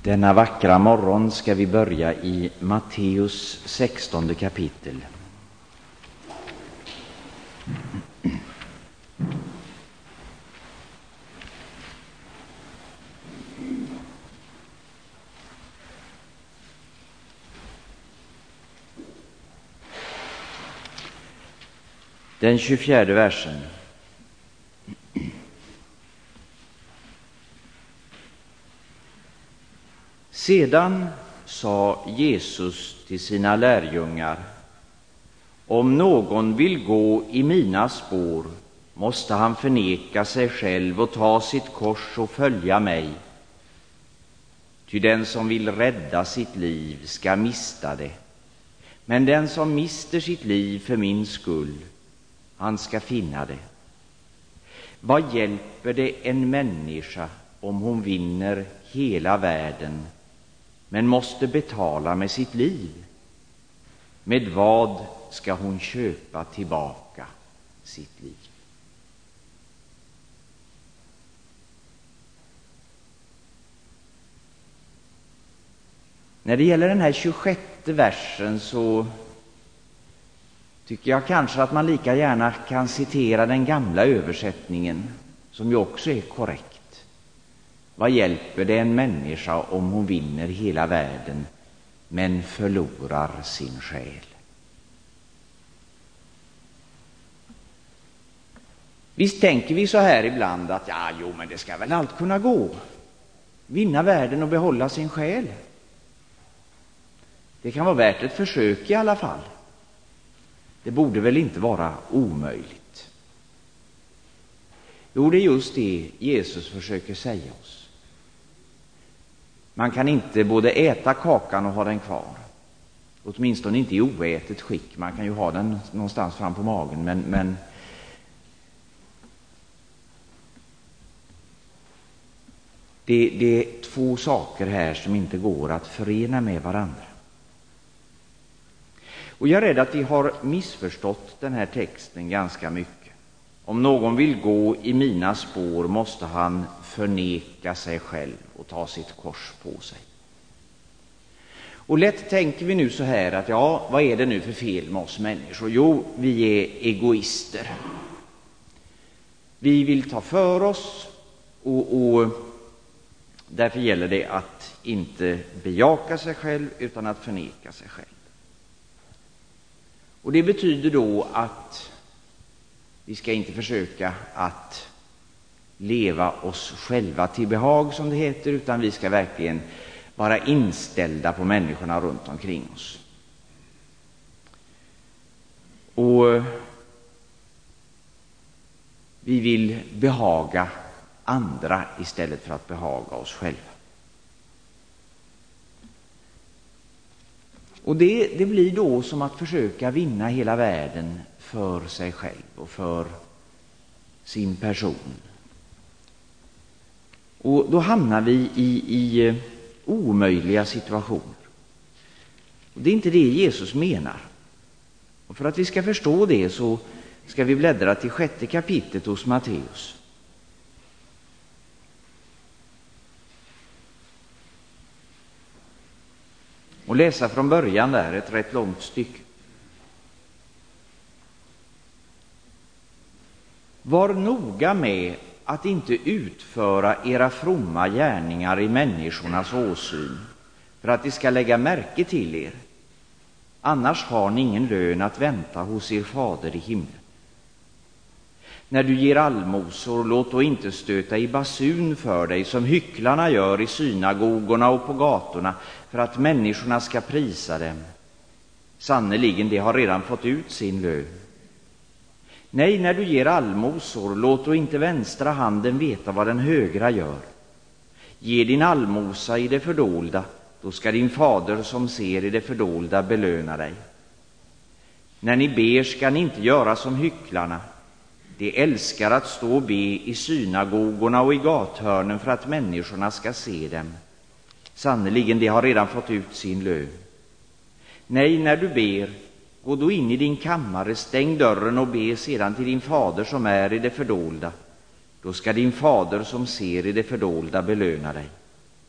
Denna vackra morgon ska vi börja i Matteus 16 kapitel. Den 24 versen. Sedan sa Jesus till sina lärjungar: om någon vill gå i mina spår måste han förneka sig själv och ta sitt kors och följa mig. Ty den som vill rädda sitt liv ska mista det, men den som mister sitt liv för min skull, han ska finna det. Vad hjälper det en människa om hon vinner hela världen men måste betala med sitt liv? Med vad ska hon köpa tillbaka sitt liv? När det gäller den här 26:e versen så tycker jag kanske att man lika gärna kan citera den gamla översättningen, som ju också är korrekt. Vad hjälper det en människa om hon vinner hela världen men förlorar sin själ? Visst tänker vi så här ibland att men det ska väl allt kunna gå. Vinna världen och behålla sin själ. Det kan vara värt ett försök i alla fall. Det borde väl inte vara omöjligt. Jo, det är just det Jesus försöker säga oss. Man kan inte både äta kakan och ha den kvar. Åtminstone inte i oätet skick. Man kan ju ha den någonstans fram på magen, men det är två saker här som inte går att förena med varandra. Och jag är rädd att vi har missförstått den här texten ganska mycket. Om någon vill gå i mina spår måste han förneka sig själv och ta sitt kors på sig. Och lätt tänker vi nu så här att vad är det nu för fel med oss människor? Jo, vi är egoister. Vi vill ta för oss och därför gäller det att inte bejaka sig själv utan att förneka sig själv. Och det betyder då att vi ska inte försöka att leva oss själva till behag, som det heter, utan vi ska verkligen vara inställda på människorna runt omkring oss. Och vi vill behaga andra istället för att behaga oss själva. Och det blir då som att försöka vinna hela världen för sig själv och för sin person. Och då hamnar vi i omöjliga situationer. Och det är inte det Jesus menar. Och för att vi ska förstå det så ska vi bläddra till 6:e kapitlet hos Matteus. Och läsa från början där, ett rätt långt stycke. Var noga med att inte utföra era fromma gärningar i människornas åsyn, för att de ska lägga märke till er. Annars har ni ingen lön att vänta hos er fader i himlen. När du ger allmosor, låt då inte stöta i basun för dig som hycklarna gör i synagogorna och på gatorna, för att människorna ska prisa dem. Sannerligen, de har redan fått ut sin lön. Nej, när du ger allmosor, låt då inte vänstra handen veta vad den högra gör. Ge din allmosa i det fördolda, då ska din fader som ser i det fördolda belöna dig. När ni ber ska ni inte göra som hycklarna. De älskar att stå och be i synagogorna och i gathörnen för att människorna ska se dem. Sannerligen, de har redan fått ut sin lön. Nej, när du ber, gå då in i din kammare, stäng dörren och be sedan till din fader som är i det fördolda. Då ska din fader som ser i det fördolda belöna dig.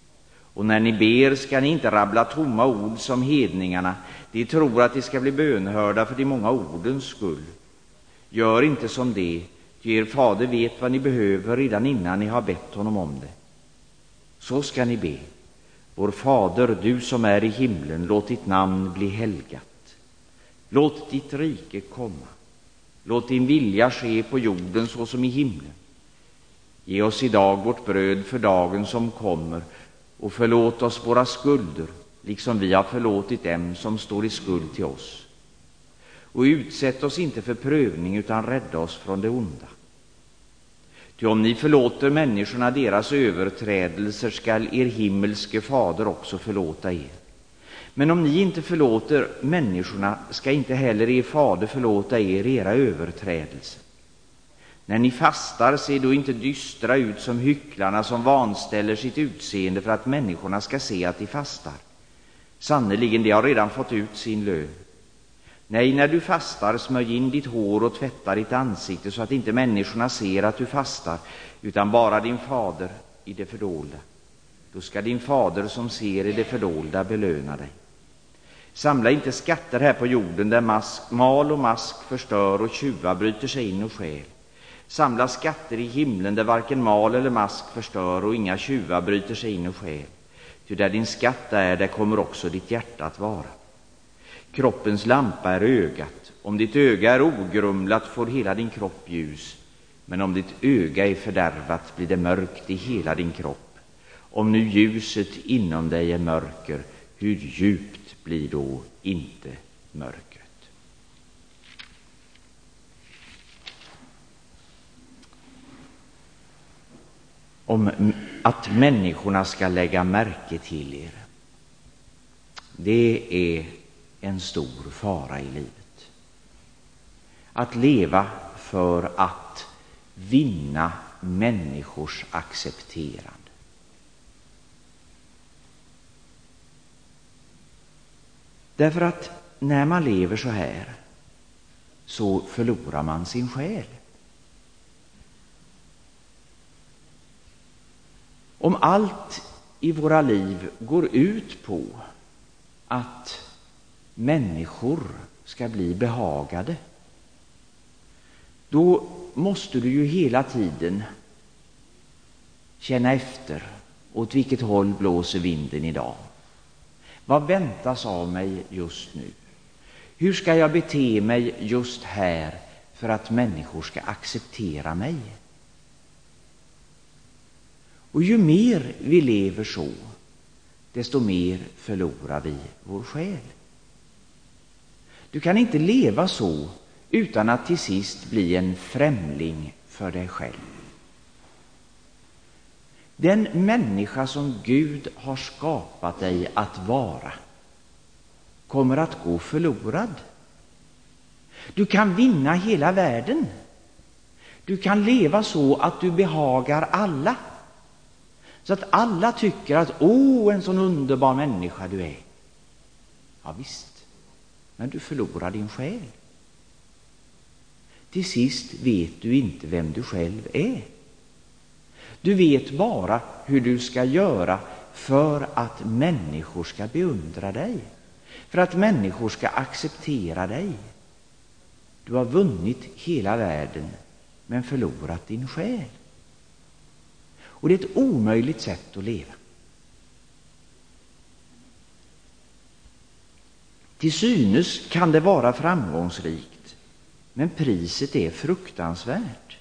Och när ni ber ska ni inte rabbla tomma ord som hedningarna. De tror att de ska bli bönhörda för de många ordens skull. Gör inte som det, ty er fader vet vad ni behöver redan innan ni har bett honom om det. Så ska ni be. Vår fader, du som är i himlen, låt ditt namn bli helgat. Låt ditt rike komma. Låt din vilja ske på jorden så som i himlen. Ge oss idag vårt bröd för dagen som kommer, och förlåt oss våra skulder, liksom vi har förlåtit dem som står i skuld till oss. Och utsätt oss inte för prövning, utan rädda oss från det onda. Ty om ni förlåter människorna deras överträdelser, skall er himmelske fader också förlåta er. Men om ni inte förlåter människorna, ska inte heller er fader förlåta er era överträdelser. När ni fastar, se då inte dystra ut som hycklarna som vanställer sitt utseende för att människorna ska se att de fastar. Sannerligen, de har redan fått ut sin lön. Nej, när du fastar, smörj in ditt hår och tvätta ditt ansikte, så att inte människorna ser att du fastar, utan bara din fader i det fördolda. Då ska din fader som ser i det fördolda belöna dig. Samla inte skatter här på jorden, där mal och mask förstör och tjuvar bryter sig in och stjäl. Samla skatter i himlen, där varken mal eller mask förstör och inga tjuvar bryter sig in och stjäl. Ty där din skatt är, där kommer också ditt hjärta att vara. Kroppens lampa är ögat. Om ditt öga är ogrumlat får hela din kropp ljus. Men om ditt öga är fördärvat blir det mörkt i hela din kropp. Om nu ljuset inom dig är mörker, hur djupt blir då inte mörkret? Om att människorna ska lägga märke till er, det är en stor fara i livet. Att leva för att vinna människors accepterande. Därför att när man lever så här, så förlorar man sin själ. Om allt i våra liv går ut på att människor ska bli behagade, då måste du ju hela tiden känna efter åt vilket håll blåser vinden idag. Vad väntas av mig just nu? Hur ska jag bete mig just här för att människor ska acceptera mig? Och ju mer vi lever så, desto mer förlorar vi vår själ. Du kan inte leva så utan att till sist bli en främling för dig själv. Den människa som Gud har skapat dig att vara kommer att gå förlorad. Du kan vinna hela världen. Du kan leva så att du behagar alla. Så att alla tycker att en sån underbar människa du är. Ja visst, men du förlorar din själ. Till sist vet du inte vem du själv är. Du vet bara hur du ska göra för att människor ska beundra dig. För att människor ska acceptera dig. Du har vunnit hela världen men förlorat din själ. Och det är ett omöjligt sätt att leva. Till synes kan det vara framgångsrikt, men priset är fruktansvärt.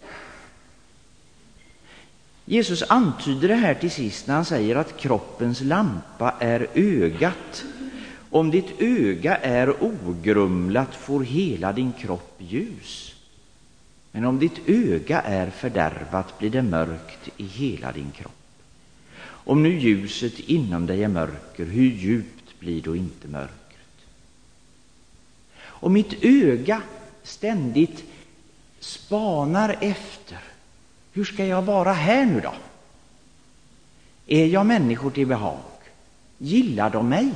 Jesus antyder det här till sist när han säger att kroppens lampa är ögat. Om ditt öga är ogrumlat får hela din kropp ljus. Men om ditt öga är fördärvat blir det mörkt i hela din kropp. Om nu ljuset inom dig är mörker, hur djupt blir då inte mörkret? Om mitt öga ständigt spanar efter, hur ska jag vara här nu då? Är jag människor till behag? Gillar de mig?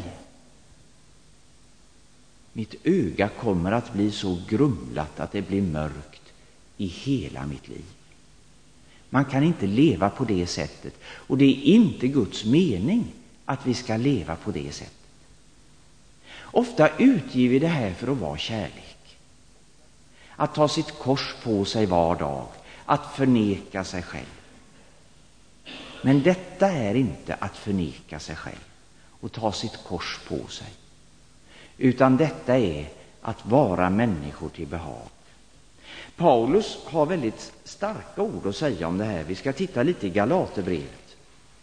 Mitt öga kommer att bli så grumlat att det blir mörkt i hela mitt liv. Man kan inte leva på det sättet. Och det är inte Guds mening att vi ska leva på det sättet. Ofta utger vi det här för att vara kärlek. Att ta sitt kors på sig var dag. Att förneka sig själv. Men detta är inte att förneka sig själv och ta sitt kors på sig. Utan detta är att vara människor till behag. Paulus har väldigt starka ord att säga om det här. Vi ska titta lite i Galaterbrevet.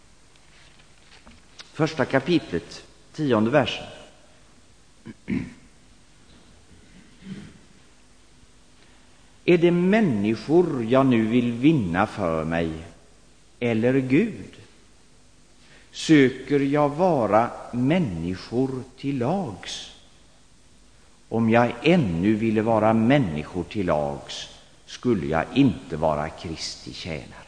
1:a kapitlet, 10:e versen. Är det människor jag nu vill vinna för mig eller Gud? Söker jag vara människor till lags? Om jag ännu ville vara människor till lags skulle jag inte vara Kristi tjänare.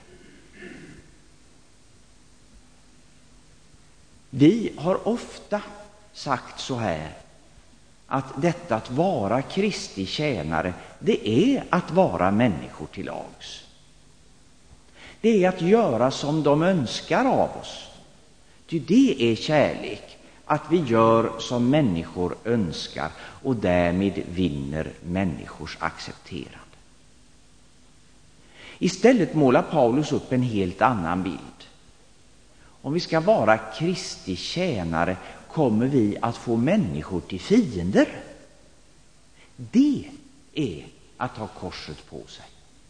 Vi har ofta sagt så här, att detta att vara Kristi tjänare, det är att vara människor till lags. Det är att göra som de önskar av oss. Ty det är kärlek, att vi gör som människor önskar och därmed vinner människors accepterande. Istället målar Paulus upp en helt annan bild. Om vi ska vara Kristi tjänare kommer vi att få människor till fiender. Det är att ha korset på sig.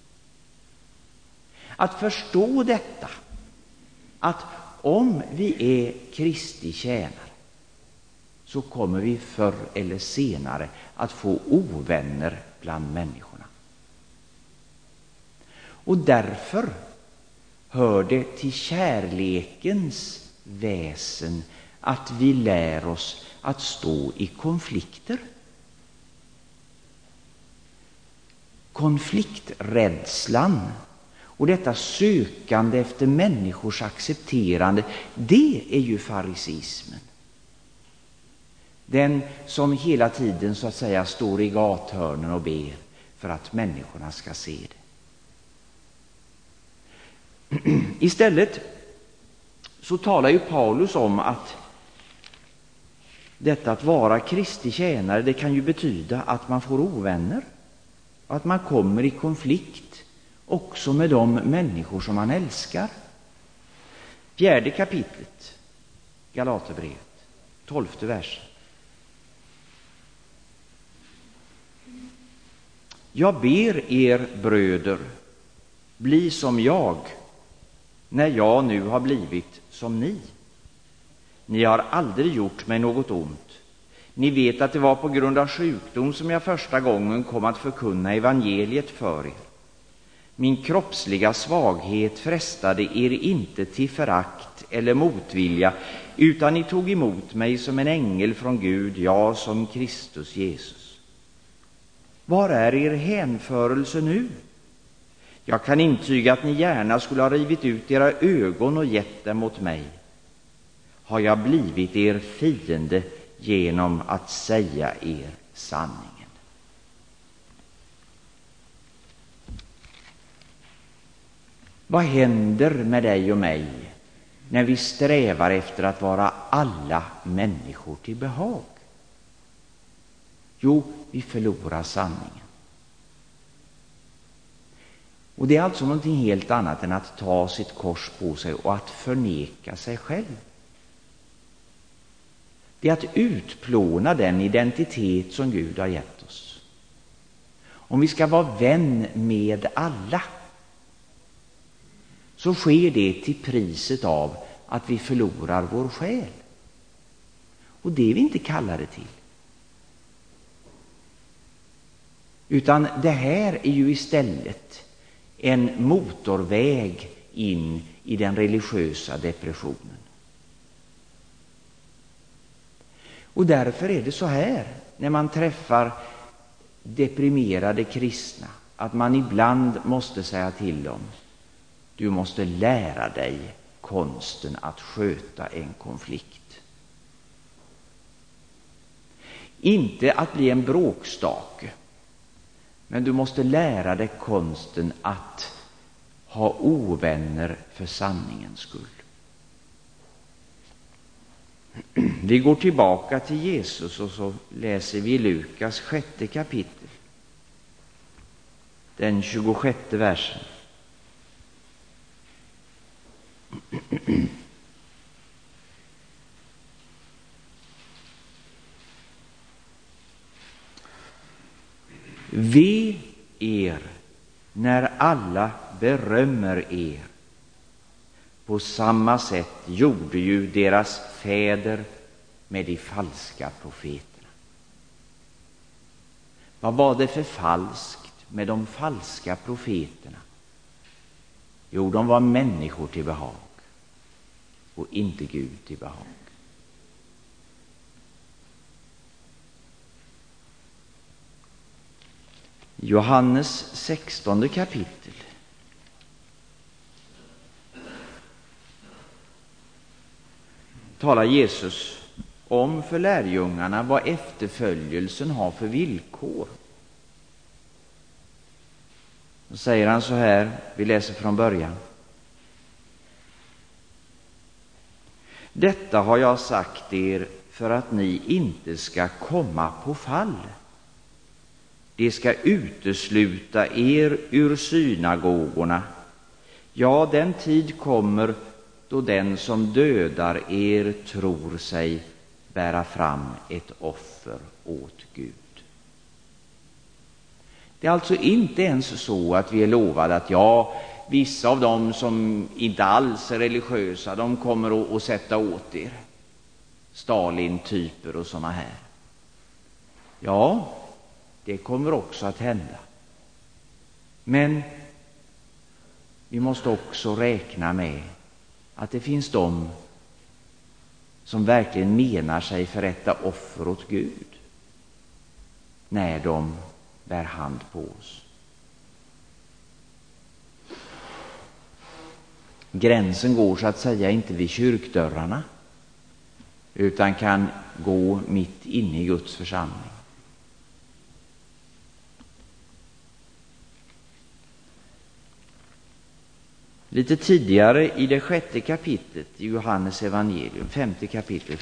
Att förstå detta, att om vi är Kristi tjänare så kommer vi förr eller senare att få ovänner bland människorna. Och därför hör det till kärlekens väsen att vi lär oss att stå i konflikter. Konflikträdslan och detta sökande efter människors accepterande, det är ju farisismen. Den som hela tiden så att säga står i gathörnen och ber för att människorna ska se det. Istället så talar ju Paulus om att detta att vara Kristi tjänare, det kan ju betyda att man får ovänner. Att man kommer i konflikt också med de människor som man älskar. 4:e kapitlet, Galaterbrevet, 12:e versen. Jag ber er bröder, bli som jag, när jag nu har blivit som ni. Ni har aldrig gjort mig något ont. Ni vet att det var på grund av sjukdom som jag första gången kom att förkunna evangeliet för er. Min kroppsliga svaghet frestade er inte till förakt eller motvilja, utan ni tog emot mig som en ängel från Gud, ja, som Kristus Jesus. Var är er hänförelse nu? Jag kan intyga att ni gärna skulle ha rivit ut era ögon och gett dem åt mig. Har jag blivit er fiende genom att säga er sanningen? Vad händer med dig och mig när vi strävar efter att vara alla människor till behag? Jo, vi förlorar sanningen. Och det är alltså någonting helt annat än att ta sitt kors på sig och att förneka sig själv. Det är att utplåna den identitet som Gud har gett oss. Om vi ska vara vän med alla, så sker det till priset av att vi förlorar vår själ. Och det är vi inte kallade till. Utan det här är ju istället en motorväg in i den religiösa depressionen. Och därför är det så här, när man träffar deprimerade kristna, att man ibland måste säga till dem: du måste lära dig konsten att sköta en konflikt. Inte att bli en bråkstake, men du måste lära dig konsten att ha ovänner för sanningens skull. Vi går tillbaka till Jesus och så läser vi Lukas 6:e kapitel. Den 26:e versen. Ve er när alla berömmer er. På samma sätt gjorde ju deras fäder med de falska profeterna. Vad var det för falskt med de falska profeterna? Jo, de var människor till behag och inte Gud till behag. Johannes 16:e kapitel. Talar Jesus om för lärjungarna vad efterföljelsen har för villkor. Då säger han så här, vi läser från början. Detta har jag sagt er för att ni inte ska komma på fall. Det ska utesluta er ur synagogorna. Ja, den tid kommer då den som dödar er tror sig bära fram ett offer åt Gud. Det är alltså inte ens så att vi är lovade att vissa av dem som inte alls är religiösa, de kommer att sätta åt er. Stalin-typer och såna här. Ja, det kommer också att hända. Men vi måste också räkna med att det finns de som verkligen menar sig förrätta offer åt Gud när de bär hand på oss. Gränsen går så att säga inte vid kyrkdörrarna utan kan gå mitt inne i Guds församling. Lite tidigare i det 6:e kapitlet i Johannes evangelium, 5:e kapitel,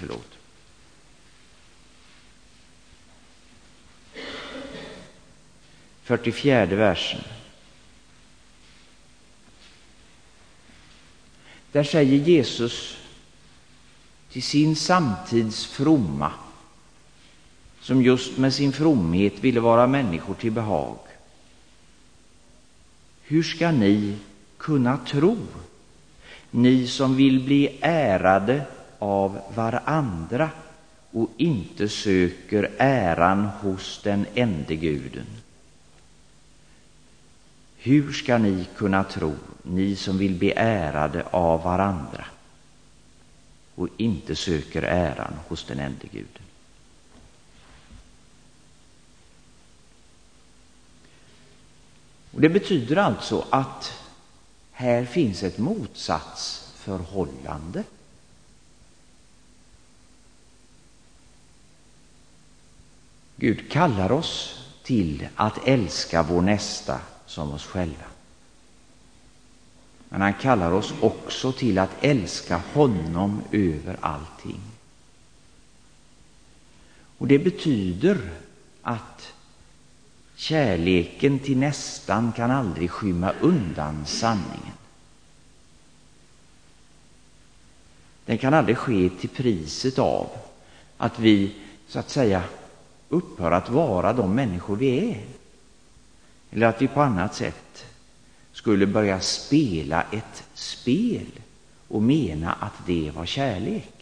44:e versen. Där säger Jesus till sin samtids fromma, som just med sin fromhet ville vara människor till behag. Hur ska ni kunna tro, ni som vill bli ärade av varandra och inte söker äran hos den ende Guden? Hur ska ni kunna tro, ni som vill bli ärade av varandra och inte söker äran hos den ende Guden? Och det betyder alltså att här finns ett motsatsförhållande. Gud kallar oss till att älska vår nästa som oss själva. Men han kallar oss också till att älska honom över allting. Och det betyder att kärleken till nästan kan aldrig skymma undan sanningen. Den kan aldrig ske till priset av att vi så att säga upphör att vara de människor vi är. Eller att vi på annat sätt skulle börja spela ett spel och mena att det var kärlek.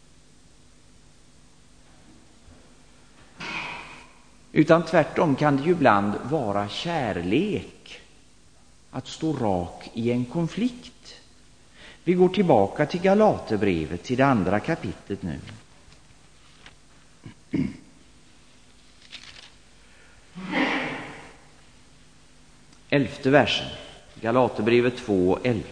Utan tvärtom kan det ju ibland vara kärlek att stå rak i en konflikt. Vi går tillbaka till Galaterbrevet, till det 2:a kapitlet nu. Elfte versen, Galaterbrevet 2:11.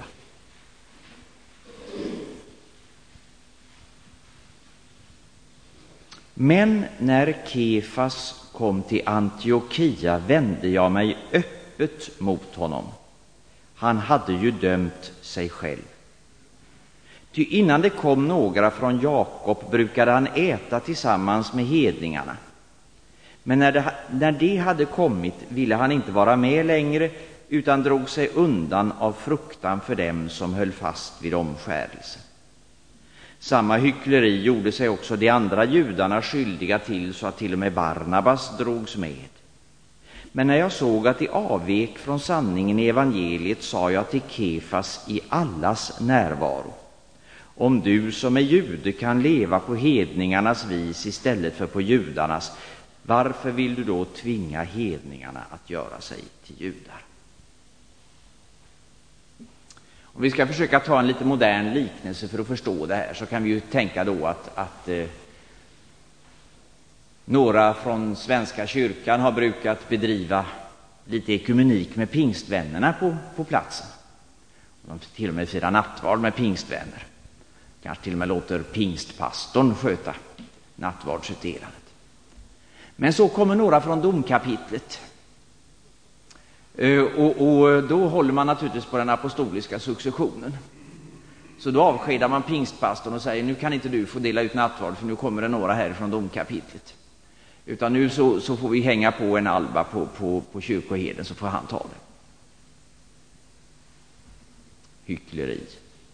Men när Kefas kom till Antiokia vände jag mig öppet mot honom. Han hade ju dömt sig själv. Ty innan det kom några från Jakob brukade han äta tillsammans med hedningarna. Men när det hade kommit ville han inte vara med längre, utan drog sig undan av fruktan för dem som höll fast vid omskärelsen. Samma hyckleri gjorde sig också de andra judarna skyldiga till, så att till och med Barnabas drogs med. Men när jag såg att de avvek från sanningen i evangeliet, sa jag till Kefas i allas närvaro: om du som är jude kan leva på hedningarnas vis istället för på judarnas, varför vill du då tvinga hedningarna att göra sig till judar? Om vi ska försöka ta en lite modern liknelse för att förstå det här, så kan vi ju tänka då att några från Svenska kyrkan har brukat bedriva lite ekumenik med pingstvännerna på platsen. De till och med firar nattvard med pingstvänner. Kanske till och med låter pingstpastorn sköta nattvardsutdelandet. Men så kommer några från domkapitlet. Och då håller man naturligtvis på den apostoliska successionen. Så då avskedar man pingstpastorn och säger: nu kan inte du få dela ut nattvard, för nu kommer det några här från domkapitlet. Utan nu så får vi hänga på en alba på kyrkoherden, så får han ta det. Hyckleri.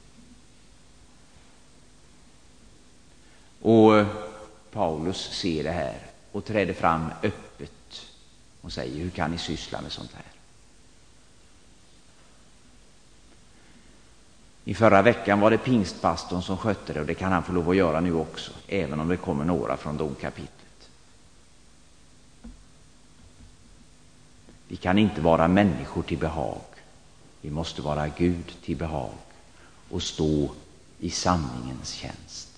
Och Paulus ser det här och träder fram öppet och säger: hur kan ni syssla med sånt här? I förra veckan var det pingstpastorn som skötte det, och det kan han få lov att göra nu också, även om det kommer några från domkapitlet. Vi kan inte vara människor till behag. Vi måste vara Gud till behag och stå i sanningens tjänst.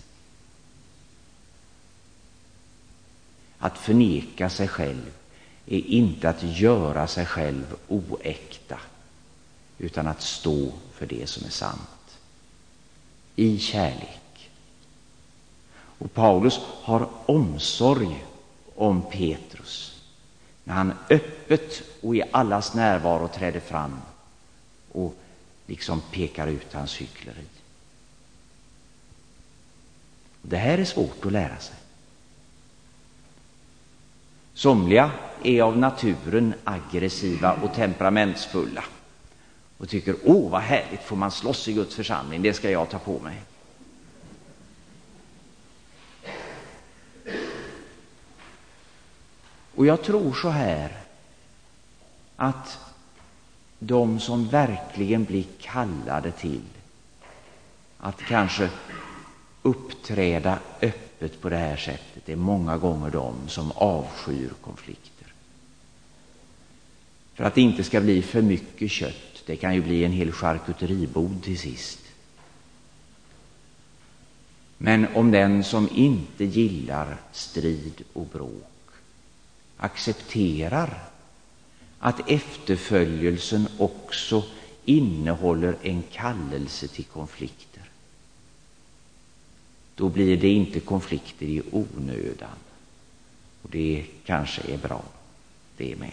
Att förneka sig själv är inte att göra sig själv oäkta, utan att stå för det som är sant i kärlek. Och Paulus har omsorg om Petrus när han öppet och i allas närvaro träder fram och liksom pekar ut hans hyckleri. Det här är svårt att lära sig. Somliga är av naturen aggressiva och temperamentsfulla och tycker: åh, vad härligt, får man slåss i Guds församling, det ska jag ta på mig. Och jag tror så här, att de som verkligen blir kallade till att kanske uppträda öppet på det här sättet är många gånger de som avskyr konflikter. För att det inte ska bli för mycket kött. Det kan ju bli en hel charkuteribod till sist. Men om den som inte gillar strid och bråk accepterar att efterföljelsen också innehåller en kallelse till konflikter, då blir det inte konflikter i onödan. Och det kanske är bra, det med.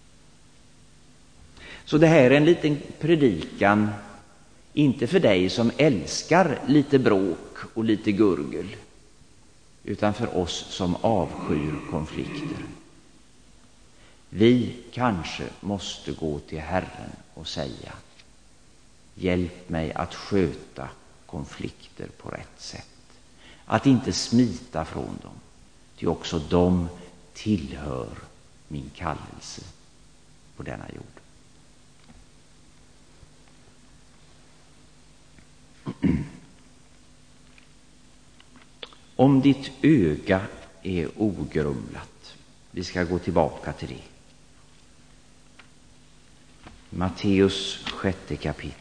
Så det här är en liten predikan, inte för dig som älskar lite bråk och lite gurgel, utan för oss som avskyr konflikter. Vi kanske måste gå till Herren och säga: hjälp mig att sköta konflikter på rätt sätt. Att inte smita från dem, ty också de tillhör min kallelse på denna jord. Om ditt öga är ogrumlat, vi ska gå tillbaka till det. Matteus 6:e kapitel.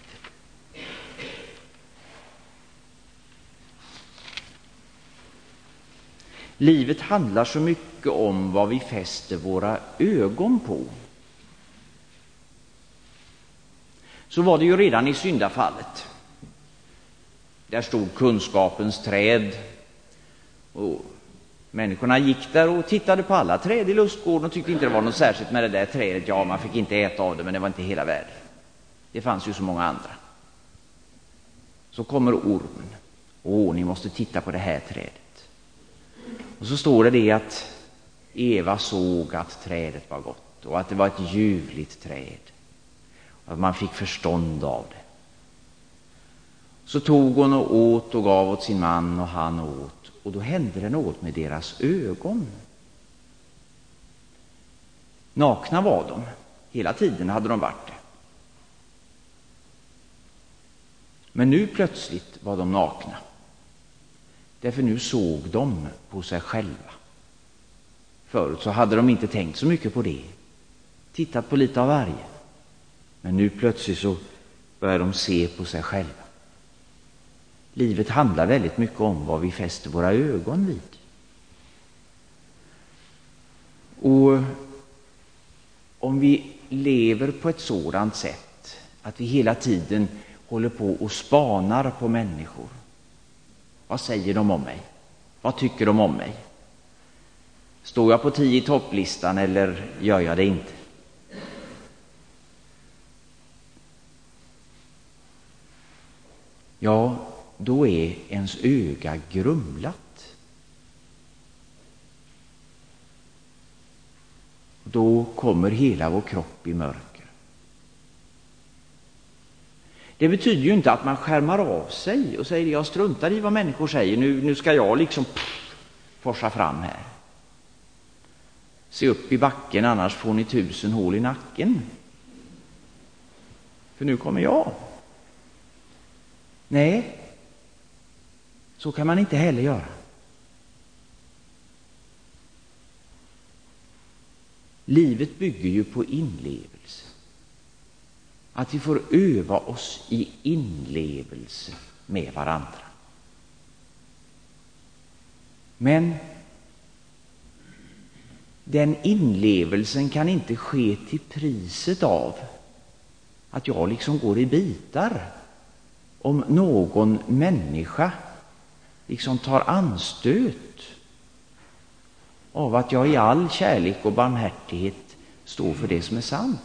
Livet handlar så mycket om vad vi fäster våra ögon på. Så var det ju redan i syndafallet. Där stod kunskapens träd, och människorna gick där och tittade på alla träd i lustgården och tyckte inte det var något särskilt med det där trädet. Ja, man fick inte äta av det, men det var inte hela världen. Det fanns ju så många andra. Så kommer ormen. Ni måste titta på det här trädet. Och så står det att Eva såg att trädet var gott och att det var ett ljuvligt träd. Och att man fick förstånd av det. Så tog hon och åt och gav åt sin man och han åt. Och då hände det något med deras ögon. Nakna var de. Hela tiden hade de varit det. Men nu plötsligt var de nakna. Därför nu såg de på sig själva. Förut så hade de inte tänkt så mycket på det. Tittat på lite av varje. Men nu plötsligt så börjar de se på sig själva. Livet handlar väldigt mycket om vad vi fäster våra ögon vid. Och om vi lever på ett sådant sätt att vi hela tiden håller på och spanar på människor. Vad säger de om mig? Vad tycker de om mig? Står jag på 10 i topplistan eller gör jag det inte? Ja, då är ens öga grumlat. Då kommer hela vår kropp i mörker. Det betyder ju inte att man skärmar av sig och säger jag struntar i vad människor säger. Nu ska jag liksom forsa fram här. Se upp i backen, annars får ni 1000 hål i nacken. För nu kommer jag. Nej, så kan man inte heller göra. Livet bygger ju på inlevelse. Att vi får öva oss i inlevelse med varandra. Men den inlevelsen kan inte ske till priset av att jag liksom går i bitar om någon människa liksom tar anstöt av att jag i all kärlek och barmhärtighet står för det som är sant.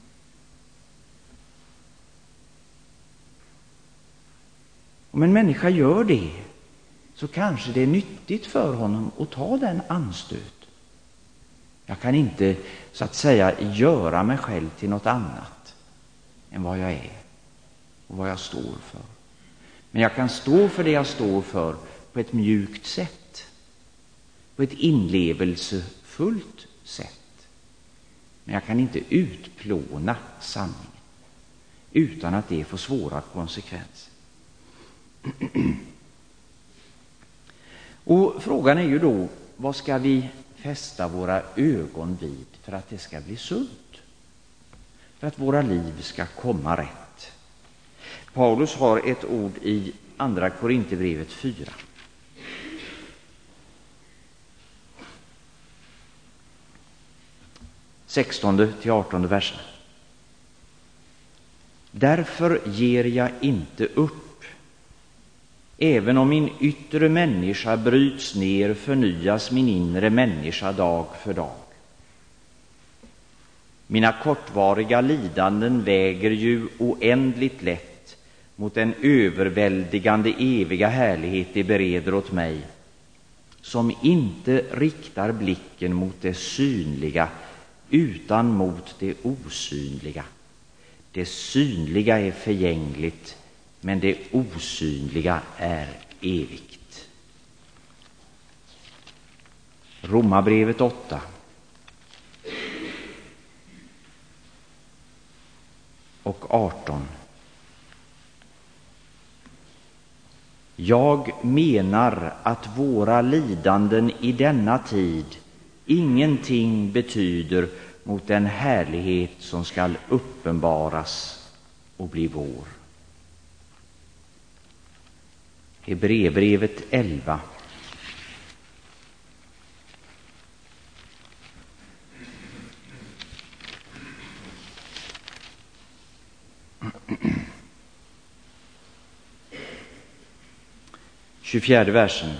Om en människa gör det så kanske det är nyttigt för honom att ta den anstöt. Jag kan inte så att säga göra mig själv till något annat än vad jag är och vad jag står för. Men jag kan stå för det jag står för på ett mjukt sätt, på ett inlevelsefullt sätt. Men jag kan inte utplåna sanningen utan att det får svåra konsekvenser. Och frågan är ju då, vad ska vi fästa våra ögon vid för att det ska bli sunt? För att våra liv ska komma rätt. Paulus har ett ord i andra Korinthierbrevet 4. 16-18 versen. Därför ger jag inte upp. Även om min yttre människa bryts ner förnyas min inre människa dag för dag. Mina kortvariga lidanden väger ju oändligt lätt mot den överväldigande eviga härlighet det bereder åt mig, som inte riktar blicken mot det synliga utan mot det osynliga. Det synliga är förgängligt, men det osynliga är evigt. Romarbrevet 8 och 18. Jag menar att våra lidanden i denna tid ingenting betyder mot den härlighet som skall uppenbaras och bli vår. Hebreerbrevet 11. Tjugofjärde versen.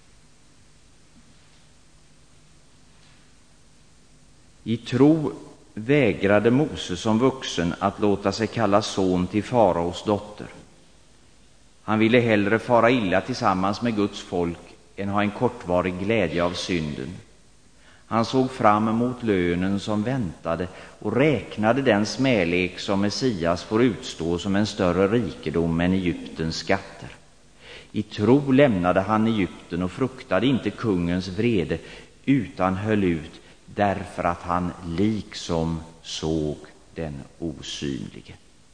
I tro vägrade Mose som vuxen att låta sig kalla son till faraos dotter. Han ville hellre fara illa tillsammans med Guds folk än ha en kortvarig glädje av synden. Han såg fram emot lönen som väntade och räknade den smälek som Messias får utstå som en större rikedom än Egyptens skatter. I tro lämnade han Egypten och fruktade inte kungens vrede, utan höll ut därför att han liksom såg den osynlige.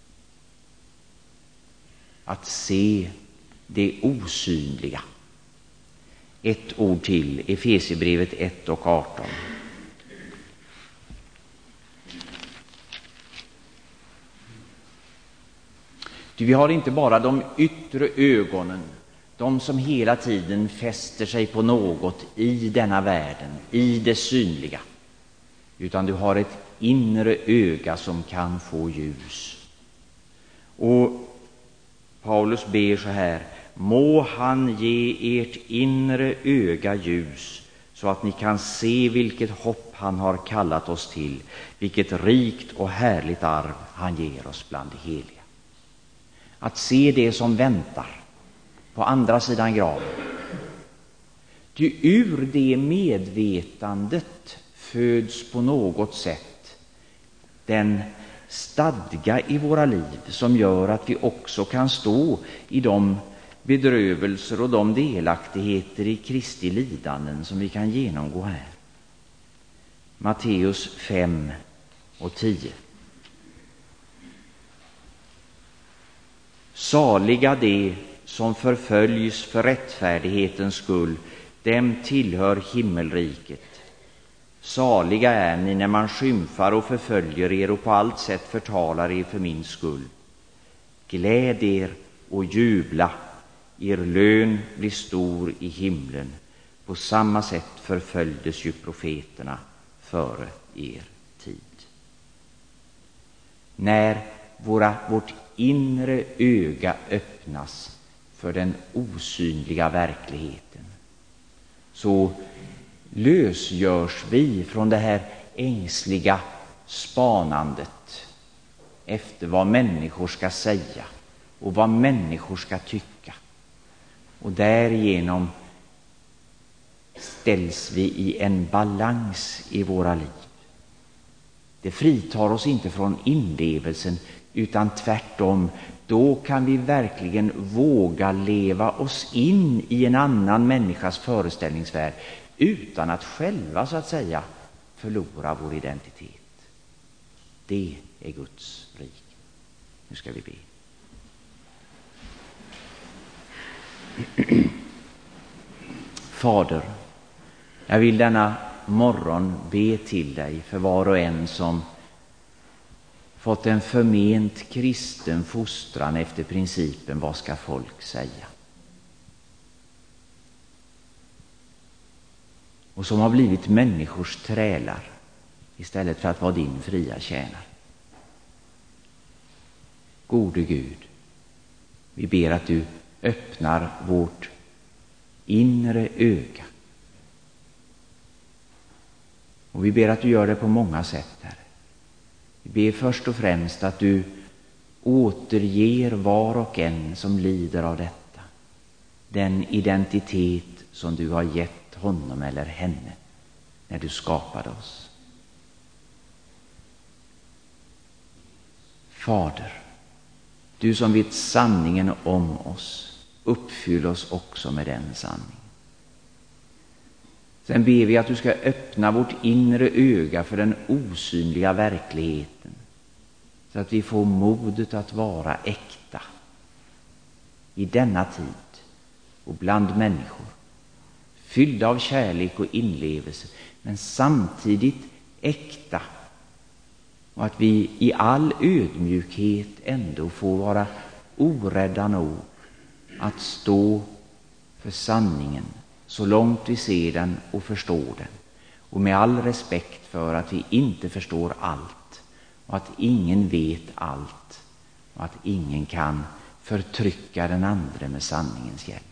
Att se det osynliga. Ett ord till, Efesierbrevet 1 och 18. Vi har inte bara de yttre ögonen, de som hela tiden fäster sig på något i denna världen, i det synliga, utan du har ett inre öga som kan få ljus. Och Paulus ber så här: må han ge ert inre öga ljus, så att ni kan se vilket hopp han har kallat oss till, vilket rikt och härligt arv han ger oss bland de heliga. Att se det som väntar på andra sidan graven. Ty ur det medvetandet föds på något sätt den stadga i våra liv som gör att vi också kan stå i de bedrövelser och de delaktigheter i Kristi lidanden som vi kan genomgå här. Matteus 5 och 10. Saliga de som förföljs för rättfärdighetens skull, dem tillhör himmelriket. Saliga är ni när man skymfar och förföljer er och på allt sätt förtalar er för min skull. Gläd er och jubla, er lön blir stor i himlen. På samma sätt förföljdes ju profeterna före er tid. När vårt inre öga öppnas för den osynliga verkligheten, så lösgörs vi från det här ängsliga spanandet efter vad människor ska säga och vad människor ska tycka. Och därigenom ställs vi i en balans i våra liv. Det fritar oss inte från inlevelsen, utan tvärtom, då kan vi verkligen våga leva oss in i en annan människas föreställningsvärld utan att själva, så att säga, förlora vår identitet. Det är Guds rike. Nu ska vi be. Fader, jag vill denna morgon be till dig för var och en som fått en förment kristen fostran efter principen vad ska folk säga, och som har blivit människors trälar istället för att vara din fria tjänare. Gode Gud, vi ber att du öppnar vårt inre öga, och vi ber att du gör det på många sätt, Herre. Vi ber först och främst att du återger var och en som lider av detta den identitet som du har gett honom eller henne när du skapade oss. Fader, du som vet sanningen om oss, uppfyll oss också med den sanningen. Sen ber vi att du ska öppna vårt inre öga för den osynliga verkligheten, så att vi får modet att vara äkta i denna tid och bland människor, fyllda av kärlek och inlevelse, men samtidigt äkta, och att vi i all ödmjukhet ändå får vara orädda nog att stå för sanningen så långt vi ser den och förstår den, och med all respekt för att vi inte förstår allt och att ingen vet allt och att ingen kan förtrycka den andra med sanningens hjälp.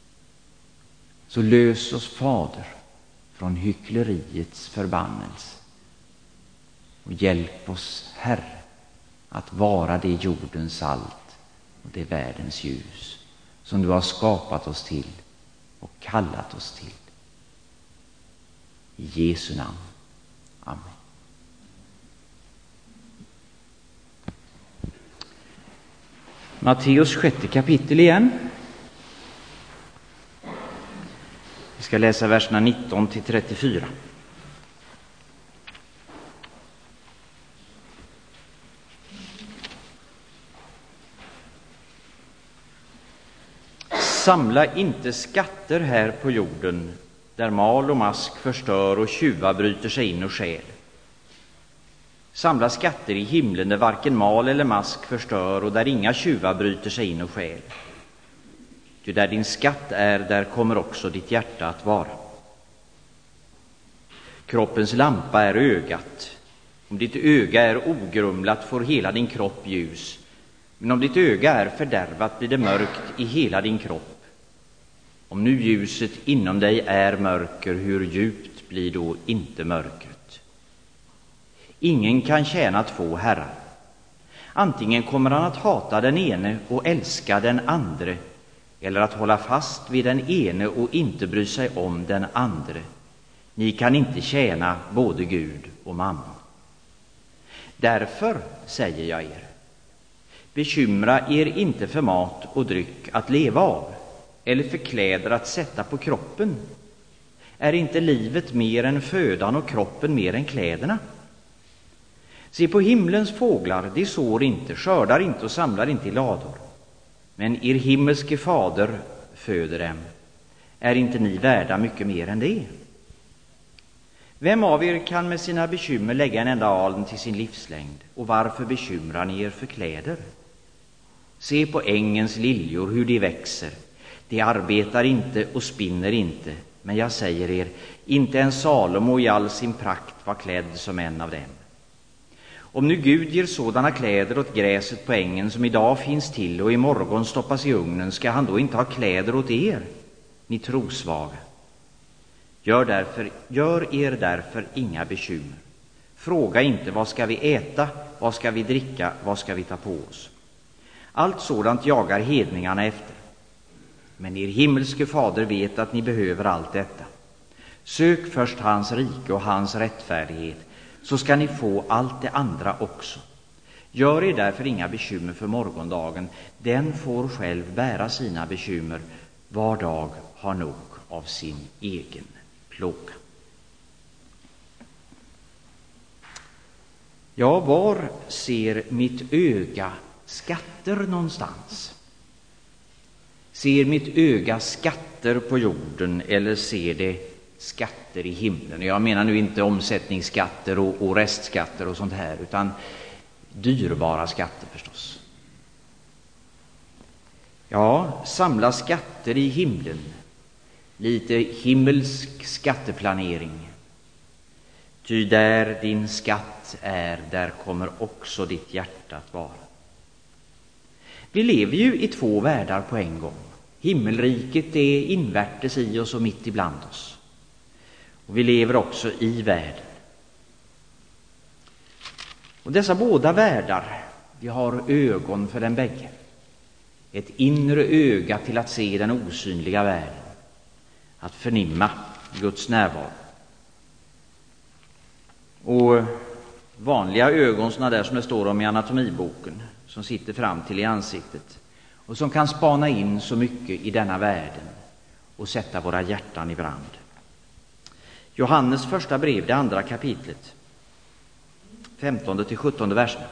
Så lös oss, Fader, från hyckleriets förbannelse. Och hjälp oss, Herre, att vara det jordens salt och det världens ljus som du har skapat oss till och kallat oss till. I Jesu namn. Amen. Matteus 6:e kapitel igen. Vi ska läsa verserna 19-34. Samla inte skatter här på jorden, där mal och mask förstör och tjuvar bryter sig in och stjäl. Samla skatter i himlen, där varken mal eller mask förstör och där inga tjuvar bryter sig in och stjäl. Ty där din skatt är, där kommer också ditt hjärta att vara. Kroppens lampa är ögat. Om ditt öga är ogrumlat får hela din kropp ljus. Men om ditt öga är fördärvat blir det mörkt i hela din kropp. Om nu ljuset inom dig är mörker, hur djupt blir då inte mörkret? Ingen kan tjäna två herrar. Antingen kommer han att hata den ene och älska den andre, eller att hålla fast vid den ene och inte bry sig om den andre. Ni kan inte tjäna både Gud och mammon. Därför säger jag er, bekymra er inte för mat och dryck att leva av, eller för kläder att sätta på kroppen. Är inte livet mer än födan och kroppen mer än kläderna? Se på himlens fåglar, de sår inte, skördar inte och samlar inte i lador. Men er himmelske fader föder dem. Är inte ni värda mycket mer än det? Vem av er kan med sina bekymmer lägga en enda alen till sin livslängd? Och varför bekymrar ni er för kläder? Se på ängens liljor, hur de växer. De arbetar inte och spinner inte. Men jag säger er, inte en Salomo i all sin prakt var klädd som en av dem. Om nu Gud ger sådana kläder åt gräset på ängen som idag finns till och imorgon stoppas i ugnen, ska han då inte ha kläder åt er, ni trosvaga? Gör er därför inga bekymmer. Fråga inte, vad ska vi äta, vad ska vi dricka, vad ska vi ta på oss? Allt sådant jagar hedningarna efter. Men er himmelske fader vet att ni behöver allt detta. Sök först hans rike och hans rättfärdighet, så ska ni få allt det andra också. Gör er därför inga bekymmer för morgondagen. Den får själv bära sina bekymmer. Var dag har nog av sin egen plåga. Ja, var ser mitt öga skatter någonstans? Ser mitt öga skatter på jorden eller ser det skatter i himlen? Jag menar nu inte omsättningsskatter och restskatter och sånt här, utan dyrbara skatter förstås. Ja, samla skatter i himlen. Lite himmelsk skatteplanering. Ty där din skatt är, där kommer också ditt hjärta att vara. Vi lever ju i två världar på en gång. Himmelriket är invärtes i oss och mitt ibland oss. Och vi lever också i världen. Och dessa båda världar, vi har ögon för den bägge. Ett inre öga till att se den osynliga världen. Att förnimma Guds närvaro. Och vanliga ögon, såna där som det står om i anatomiboken, som sitter fram till i ansiktet och som kan spana in så mycket i denna världen och sätta våra hjärtan i brand. Johannes första brev, det andra kapitlet, 15-17 verserna.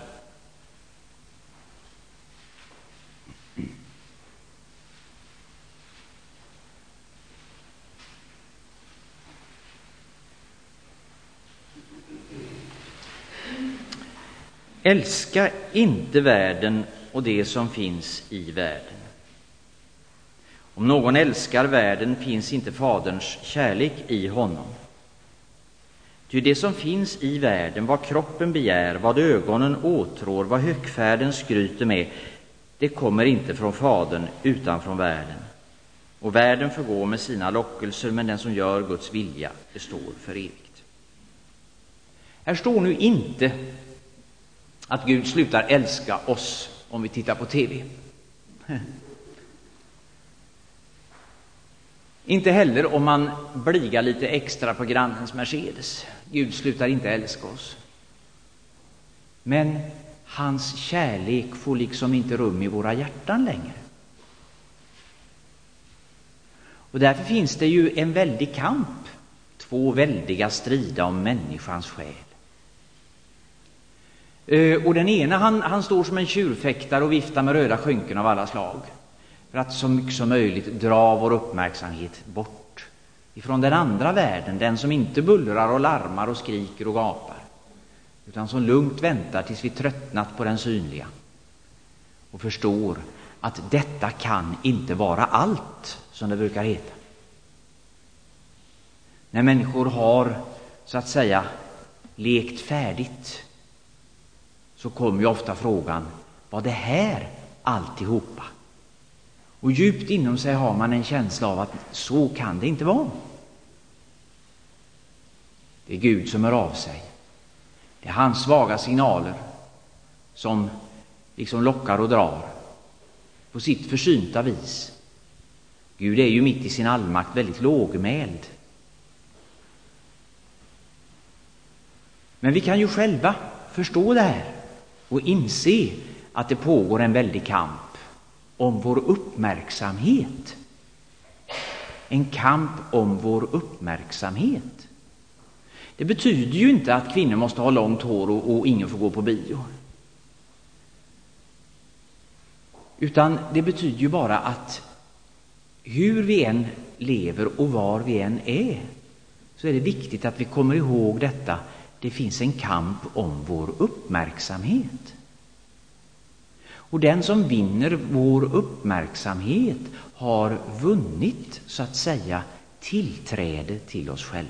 Älska inte världen och det som finns i världen. Om någon älskar världen finns inte faderns kärlek i honom. Ty det som finns i världen, vad kroppen begär, vad ögonen åtrår, vad högfärden skryter med, det kommer inte från fadern utan från världen. Och världen förgår med sina lockelser, men den som gör Guds vilja består för evigt. Här står nu inte att Gud slutar älska oss om vi tittar på TV. Inte heller om man bligar lite extra på grannens Mercedes. Gud slutar inte älska oss. Men hans kärlek får liksom inte rum i våra hjärtan längre. Och därför finns det ju en väldig kamp. Två väldiga strida om människans själ. Och den ena han står som en tjurfäktare och viftar med röda skynken av alla slag. För att så mycket som möjligt dra vår uppmärksamhet bort ifrån den andra världen. Den som inte bullrar och larmar och skriker och gapar. Utan som lugnt väntar tills vi tröttnat på den synliga. Och förstår att detta kan inte vara allt, som det brukar heta. När människor har, så att säga, lekt färdigt, så kommer ju ofta frågan: var det här alltihopa? Och djupt inom sig har man en känsla av att så kan det inte vara. Det är Gud som hör av sig. Det är hans svaga signaler som liksom lockar och drar på sitt försynta vis. Gud är ju mitt i sin allmakt väldigt lågmäld. Men vi kan ju själva förstå det här och inse att det pågår en väldig kamp om vår uppmärksamhet. En kamp om vår uppmärksamhet. Det betyder ju inte att kvinnor måste ha långt hår och ingen får gå på bio. Utan det betyder ju bara att hur vi än lever och var vi än är, så är det viktigt att vi kommer ihåg detta. Det finns en kamp om vår uppmärksamhet. Och den som vinner vår uppmärksamhet har vunnit, så att säga, tillträde till oss själva.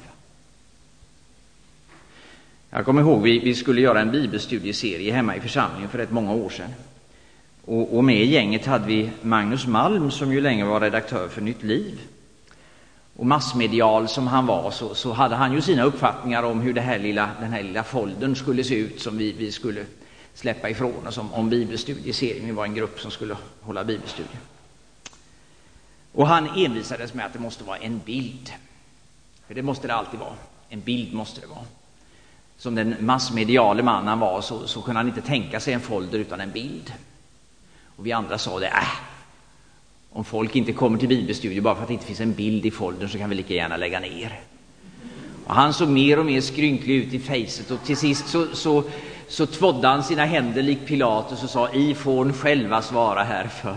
Jag kommer ihåg vi skulle göra en bibelstudieserie hemma i församlingen för rätt många år sedan. Och med i gänget hade vi Magnus Malm, som ju länge var redaktör för Nytt Liv. Och massmedial som han var, så hade han ju sina uppfattningar om hur den här lilla foldern skulle se ut som vi skulle släppa ifrån oss om bibelstudieserien. Vi var en grupp som skulle hålla bibelstudier. Och han envisades med att det måste vara en bild. För det måste det alltid vara. En bild måste det vara. Som den massmediale man han var, så kunde han inte tänka sig en folder utan en bild. Och vi andra sa det, om folk inte kommer till bibelstudier bara för att det inte finns en bild i foldern, så kan vi lika gärna lägga ner. Och han såg mer och mer skrynklig ut i fejset, och till sist så tvådde han sina händer lik Pilatus och sa: I får själva svara härför.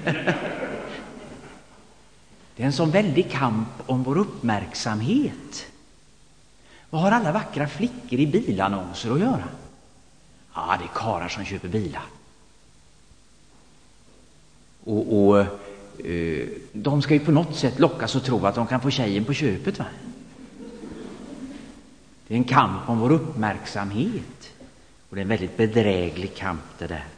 Det är en sån väldig kamp om vår uppmärksamhet. Vad har alla vackra flickor i bilannonser att göra? Ja, det är karlar som köper bilar. Och de ska ju på något sätt lockas och tro att de kan få tjejen på köpet, va? Det är en kamp om vår uppmärksamhet. Och det är en väldigt bedräglig kamp det där.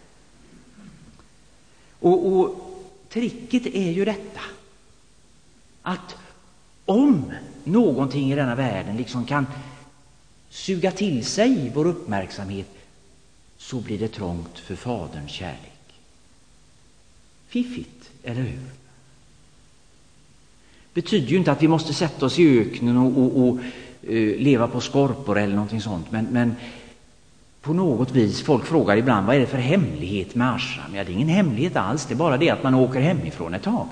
Och tricket är ju detta. Att om någonting i denna världen liksom kan suga till sig vår uppmärksamhet, så blir det trångt för faderns kärlek. Fiffigt, eller hur? Betyder ju inte att vi måste sätta oss i öknen och leva på skorpor eller någonting sånt. Men på något vis, folk frågar ibland, vad är det för hemlighet med ashram? Ja, det är ingen hemlighet alls, det är bara det att man åker hemifrån ett tag.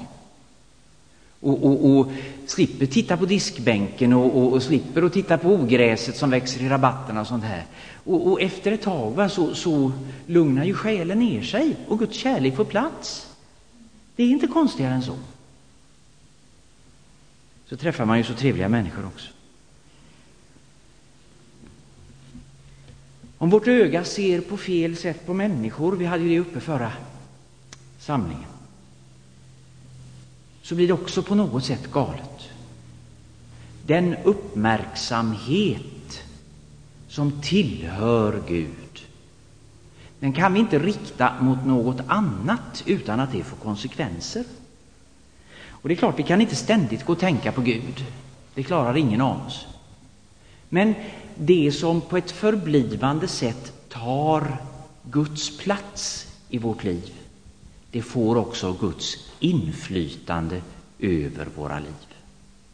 Och slipper titta på diskbänken och slipper att titta på ogräset som växer i rabatterna och sånt här. Och efter ett tag så lugnar ju själen ner sig och Guds kärlek får plats. Det är inte konstigare än så. Så träffar man ju så trevliga människor också. Om vårt öga ser på fel sätt på människor, vi hade ju det uppe förra samlingen, så blir det också på något sätt galet. Den uppmärksamhet som tillhör Gud, den kan vi inte rikta mot något annat utan att det får konsekvenser. Och det är klart, vi kan inte ständigt gå och tänka på Gud. Det klarar ingen av oss. Men det som på ett förblivande sätt tar Guds plats i vårt liv, det får också Guds inflytande över våra liv.